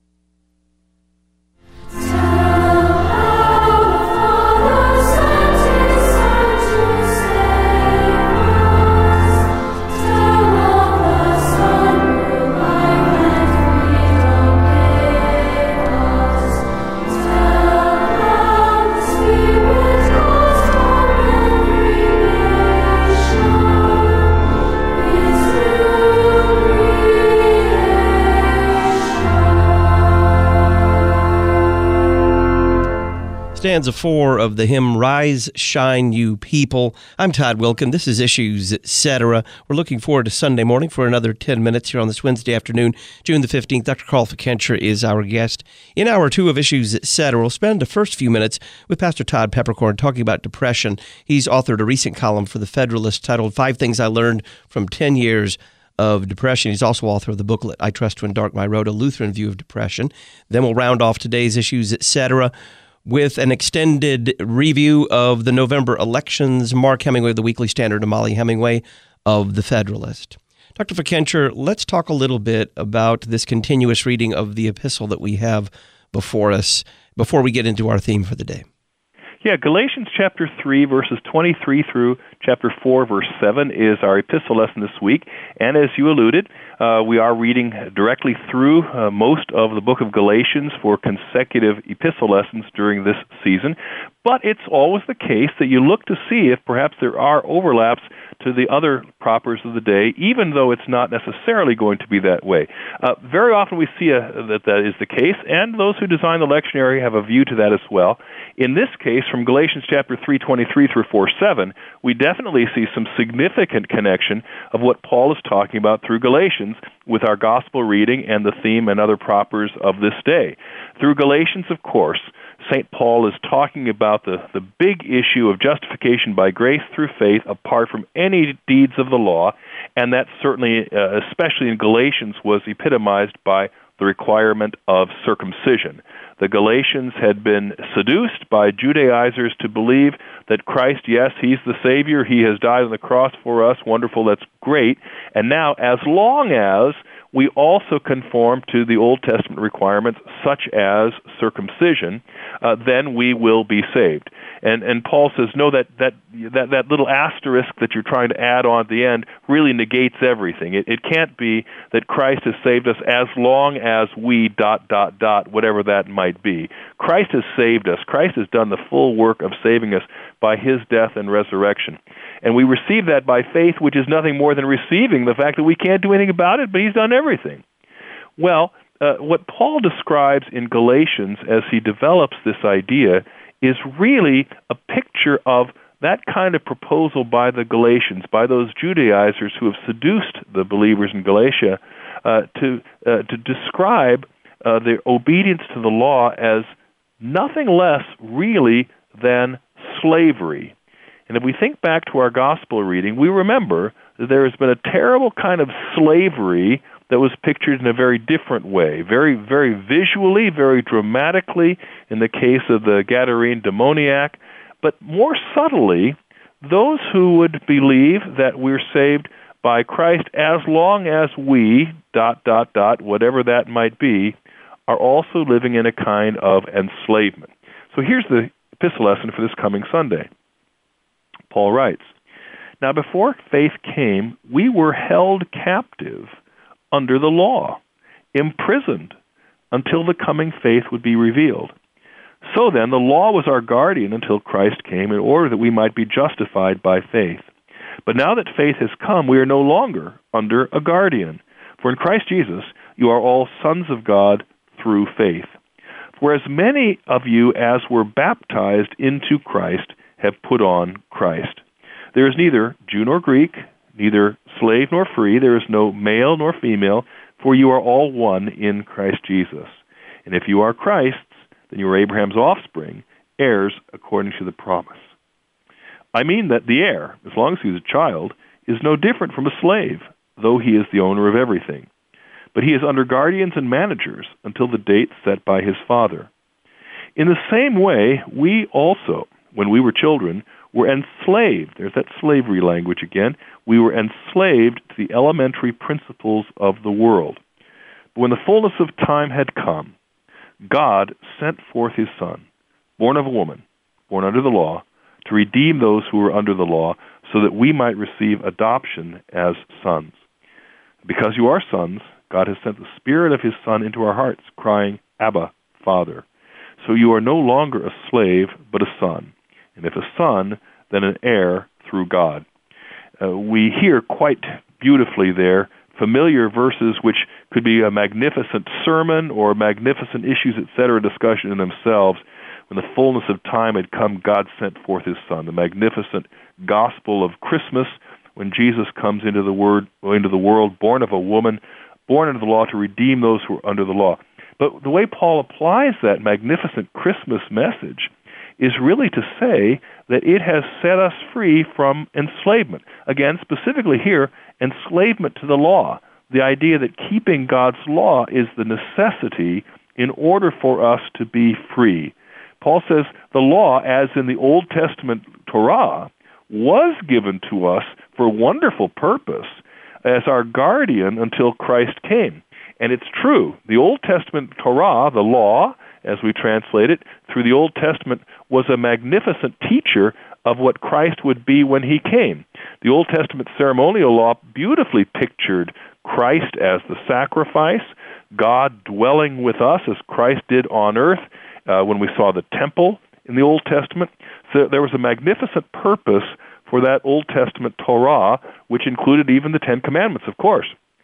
Stanza 4 of the hymn, Rise, Shine, You People. I'm Todd Wilkin. This is Issues, Etc. We're looking forward to Sunday morning for another 10 minutes here on this Wednesday afternoon, June the 15th. Dr. Carl Fikentra is our guest. In Hour 2 of Issues, Etc., we'll spend the first few minutes with Pastor Todd Peppercorn talking about depression. He's authored a recent column for The Federalist titled 5 Things I Learned from 10 Years of Depression. He's also author of the booklet, I Trust to Endark My Road, A Lutheran View of Depression. Then we'll round off today's Issues, Etc., with an extended review of the November elections, Mark Hemingway of the Weekly Standard and Molly Hemingway of The Federalist. Dr. Fikentra, let's talk a little bit about this continuous reading of the epistle that we have before us before we get into our theme for the day. Yeah, Galatians chapter 3, verses 23 through chapter 4, verse 7 is our epistle lesson this week. And as you alluded, we are reading directly through most of the book of Galatians for consecutive epistle lessons during this season. But it's always the case that you look to see if perhaps there are overlaps to the other propers of the day, even though it's not necessarily going to be that way. Very often we see that is the case, and those who design the lectionary have a view to that as well. In this case, from Galatians chapter 3:23 through 4:7, we definitely see some significant connection of what Paul is talking about through Galatians with our gospel reading and the theme and other propers of this day. Through Galatians, of course, St. Paul is talking about the big issue of justification by grace through faith apart from any deeds of the law, and that certainly, especially in Galatians, was epitomized by the requirement of circumcision. The Galatians had been seduced by Judaizers to believe that Christ, yes, he's the Savior, he has died on the cross for us, wonderful, that's great, and now as long as we also conform to the Old Testament requirements, such as circumcision, then we will be saved. And Paul says, no, that little asterisk that you're trying to add on at the end really negates everything. It can't be that Christ has saved us as long as we ... whatever that might be. Christ has saved us. Christ has done the full work of saving us by his death and resurrection. And we receive that by faith, which is nothing more than receiving the fact that we can't do anything about it, but he's done everything. Well, what Paul describes in Galatians as he develops this idea is really a picture of that kind of proposal by the Galatians, by those Judaizers who have seduced the believers in Galatia, to describe their obedience to the law as nothing less really than slavery. And if we think back to our gospel reading, we remember that there has been a terrible kind of slavery that was pictured in a very different way, very, very visually, very dramatically in the case of the Gadarene demoniac, but more subtly, those who would believe that we're saved by Christ as long as we ... whatever that might be, are also living in a kind of enslavement. So here's the epistle lesson for this coming Sunday. Paul writes, "Now before faith came, we were held captive under the law, imprisoned until the coming faith would be revealed. So then, the law was our guardian until Christ came in order that we might be justified by faith. But now that faith has come, we are no longer under a guardian. For in Christ Jesus, you are all sons of God through faith. For as many of you as were baptized into Christ have put on Christ. There is neither Jew nor Greek, neither slave nor free, there is no male nor female, for you are all one in Christ Jesus. And if you are Christ's, then you are Abraham's offspring, heirs according to the promise. I mean that the heir, as long as he is a child, is no different from a slave, though he is the owner of everything. But he is under guardians and managers until the date set by his father. In the same way, we also, when we were children, were enslaved. There's that slavery language again. We were enslaved to the elementary principles of the world. But when the fullness of time had come, God sent forth his Son, born of a woman, born under the law, to redeem those who were under the law, so that we might receive adoption as sons. Because you are sons, God has sent the Spirit of his Son into our hearts, crying, Abba, Father. So you are no longer a slave, but a son. And if a son, then an heir through God. We hear quite beautifully there familiar verses which could be a magnificent sermon or magnificent issues, etc., discussion in themselves. When the fullness of time had come, God sent forth his Son. The magnificent gospel of Christmas, when Jesus comes into the world, born of a woman, born under the law to redeem those who are under the law. But the way Paul applies that magnificent Christmas message is really to say that it has set us free from enslavement. Again, specifically here, enslavement to the law. The idea that keeping God's law is the necessity in order for us to be free. Paul says the law, as in the Old Testament Torah, was given to us for a wonderful purpose as our guardian until Christ came. And it's true. The Old Testament Torah, the law, as we translate it, through the Old Testament, was a magnificent teacher of what Christ would be when he came. The Old Testament ceremonial law beautifully pictured Christ as the sacrifice, God dwelling with us as Christ did on earth when we saw the temple in the Old Testament. So there was a magnificent purpose for that Old Testament Torah, which included even the Ten Commandments, of course.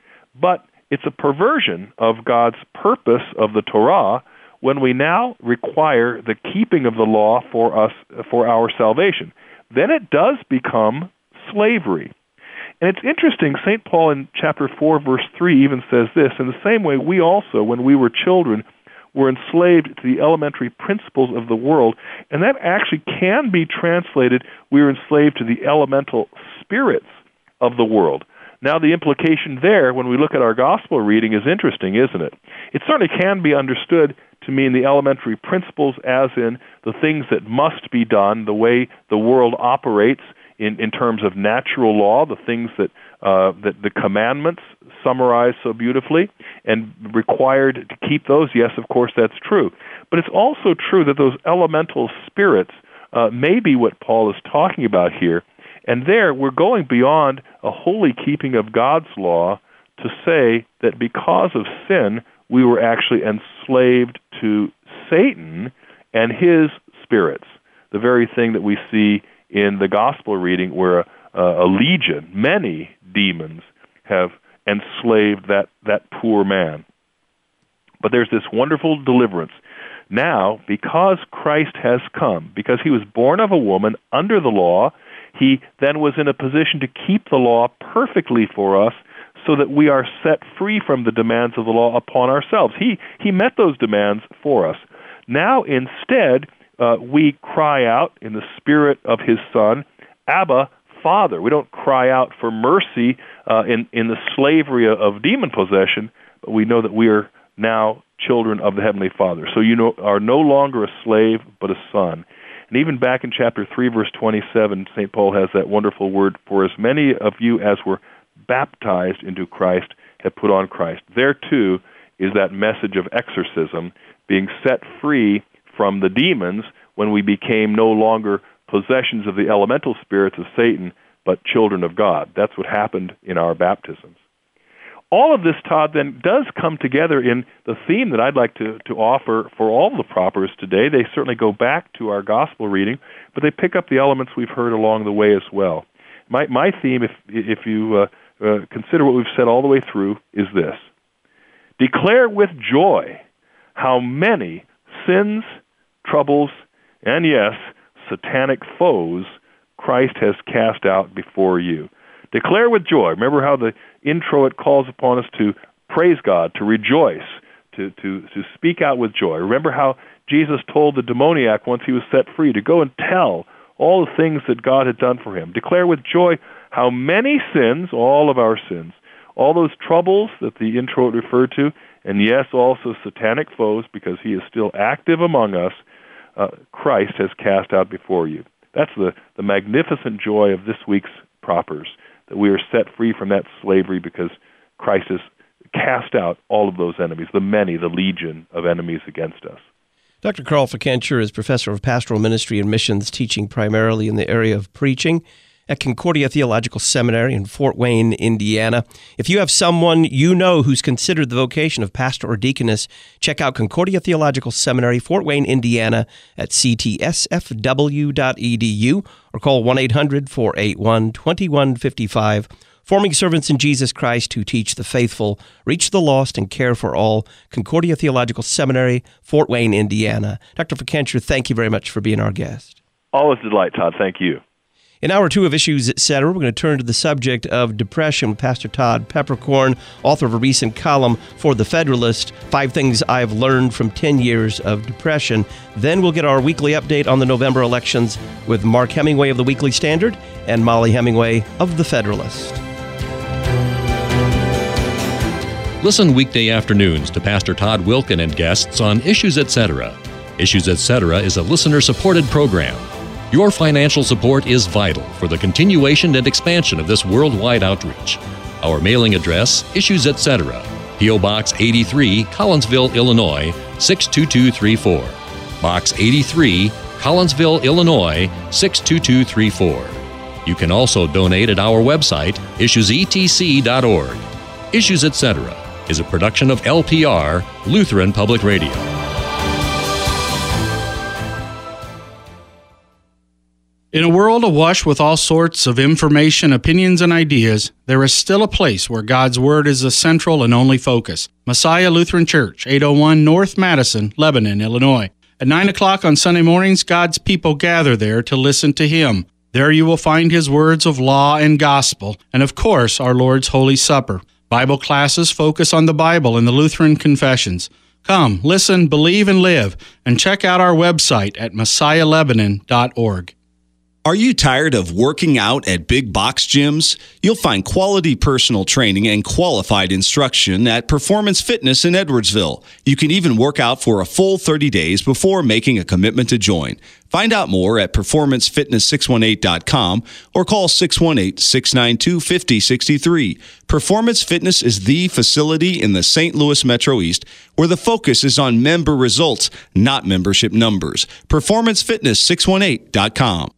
But it's a perversion of God's purpose of the Torah when we now require the keeping of the law for us, for our salvation. Then it does become slavery. And it's interesting, St. Paul in chapter 4, verse 3 even says this, in the same way we also, when we were children, were enslaved to the elementary principles of the world, and that actually can be translated, we were enslaved to the elemental spirits of the world. Now, the implication there, when we look at our gospel reading, is interesting, isn't it? It certainly can be understood to mean the elementary principles as in the things that must be done, the way the world operates in terms of natural law, the things that the commandments summarize so beautifully, and required to keep those. Yes, of course, that's true. But it's also true that those elemental spirits may be what Paul is talking about here. And there, we're going beyond a holy keeping of God's law to say that because of sin, we were actually enslaved to Satan and his spirits, the very thing that we see in the gospel reading where a legion, many demons, have enslaved that poor man. But there's this wonderful deliverance. Now, because Christ has come, because he was born of a woman under the law, he then was in a position to keep the law perfectly for us so that we are set free from the demands of the law upon ourselves. He met those demands for us. Now, instead, we cry out in the Spirit of his Son, Abba, Father. We don't cry out for mercy in the slavery of demon possession, but we know that we are now children of the Heavenly Father. So you are no longer a slave, but a son. And even back in chapter 3, verse 27, St. Paul has that wonderful word, for as many of you as were baptized into Christ have put on Christ. There, too, is that message of exorcism, being set free from the demons when we became no longer possessions of the elemental spirits of Satan, but children of God. That's what happened in our baptisms. All of this, Todd, then does come together in the theme that I'd like to offer for all the propers today. They certainly go back to our gospel reading, but they pick up the elements we've heard along the way as well. My theme, if you consider what we've said all the way through, is this. Declare with joy how many sins, troubles, and yes, satanic foes Christ has cast out before you. Declare with joy. Remember how the intro, it calls upon us to praise God, to rejoice, to speak out with joy. Remember how Jesus told the demoniac once he was set free to go and tell all the things that God had done for him. Declare with joy how many sins, all of our sins, all those troubles that the intro referred to, and yes, also satanic foes, because he is still active among us, Christ has cast out before you. That's the magnificent joy of this week's propers, that we are set free from that slavery because Christ has cast out all of those enemies, the legion of enemies against us. Dr. Carl Fickenscher is professor of pastoral ministry and missions, teaching primarily in the area of preaching at Concordia Theological Seminary in Fort Wayne, Indiana. If you have someone you know who's considered the vocation of pastor or deaconess, check out Concordia Theological Seminary, Fort Wayne, Indiana at ctsfw.edu or call 1-800-481-2155. Forming servants in Jesus Christ who teach the faithful, reach the lost, and care for all. Concordia Theological Seminary, Fort Wayne, Indiana. Dr. Fickenscher, thank you very much for being our guest. Always a delight, Todd. Thank you. In hour two of Issues, Etc., we're going to turn to the subject of depression with Pastor Todd Peppercorn, author of a recent column for The Federalist, 5 Things I've Learned from 10 Years of Depression. Then we'll get our weekly update on the November elections with Mark Hemingway of the Weekly Standard and Molly Hemingway of The Federalist. Listen weekday afternoons to Pastor Todd Wilken and guests on Issues Etc. Issues Etc. is a listener-supported program. Your financial support is vital for the continuation and expansion of this worldwide outreach. Our mailing address, Issues Etc., P.O. Box 83, Collinsville, Illinois, 62234. Box 83, Collinsville, Illinois, 62234. You can also donate at our website, issuesetc.org. Issues Etc. is a production of LPR, Lutheran Public Radio. In a world awash with all sorts of information, opinions, and ideas, there is still a place where God's Word is the central and only focus. Messiah Lutheran Church, 801 North Madison, Lebanon, Illinois. At 9 o'clock on Sunday mornings, God's people gather there to listen to Him. There you will find His words of law and gospel, and of course, our Lord's Holy Supper. Bible classes focus on the Bible and the Lutheran confessions. Come, listen, believe, and live, and check out our website at messiahlebanon.org. Are you tired of working out at big box gyms? You'll find quality personal training and qualified instruction at Performance Fitness in Edwardsville. You can even work out for a full 30 days before making a commitment to join. Find out more at performancefitness618.com or call 618-692-5063. Performance Fitness is the facility in the St. Louis Metro East where the focus is on member results, not membership numbers. Performancefitness618.com.